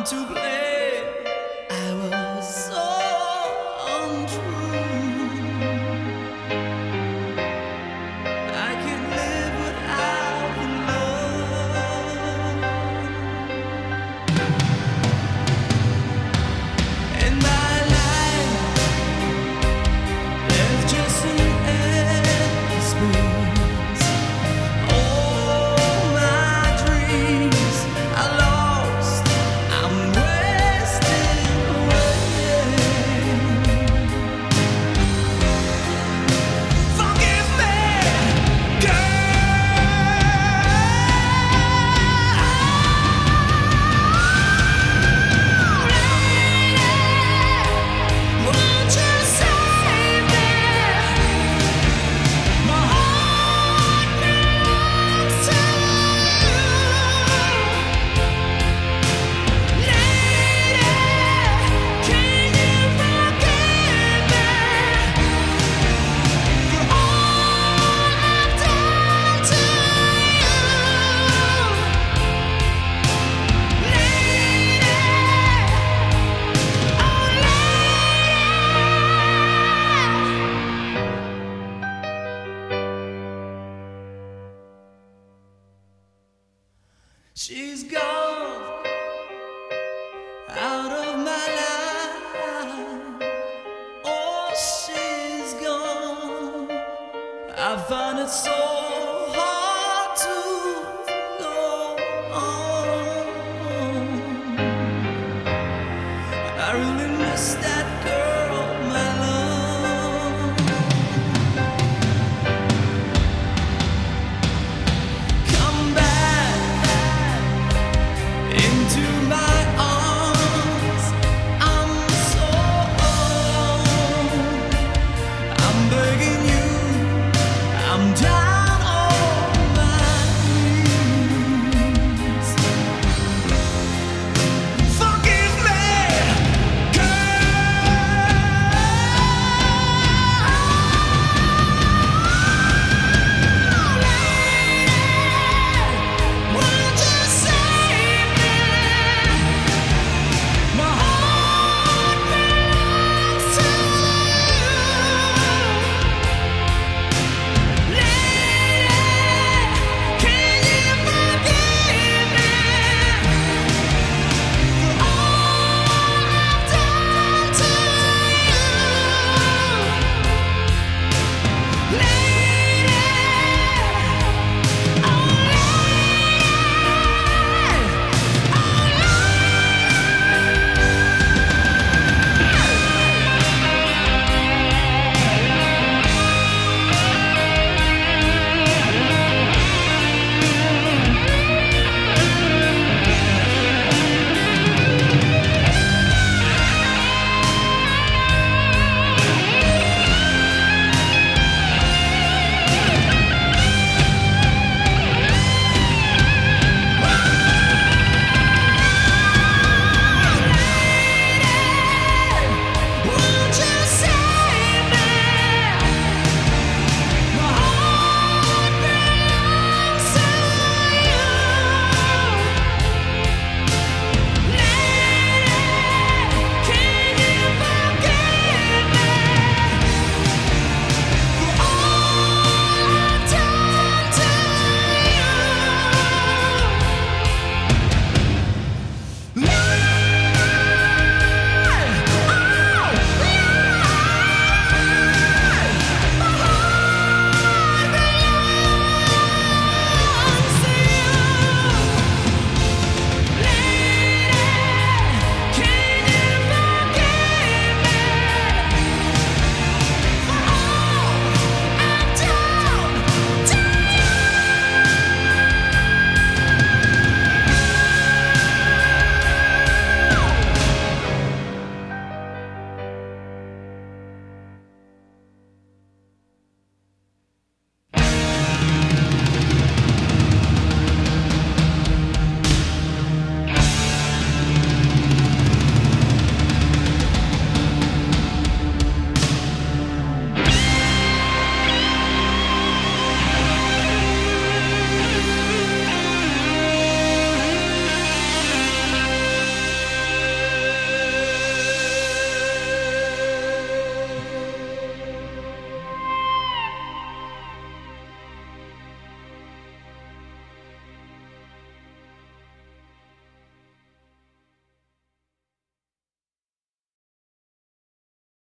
to play. I was so untrue. I can live without the love. In my life, there's just an empty space. All my dreams are lost. I'm wasting away. Forgive me, won't you save me? My heart belongs to you. Lady, can you forgive me for all I've done to you? Lady, oh lady. She's gone out of my life. Oh, she's gone. I find it so hard to go on. I really miss that.